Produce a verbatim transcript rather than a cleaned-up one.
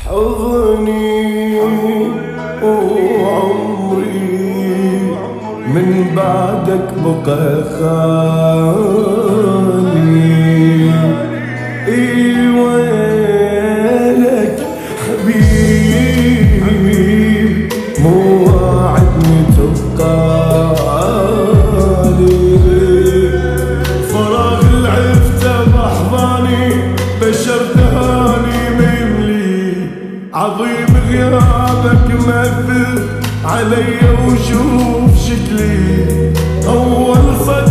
حضني وعمري من بعدك بقى خالي. اي ويلك حبيبي مو وعدني تبقالي. فراغ العفته بحضاني بشر دهاني مملي. عظيم غيابك مأثر علي وشوف شكلي. أول صدى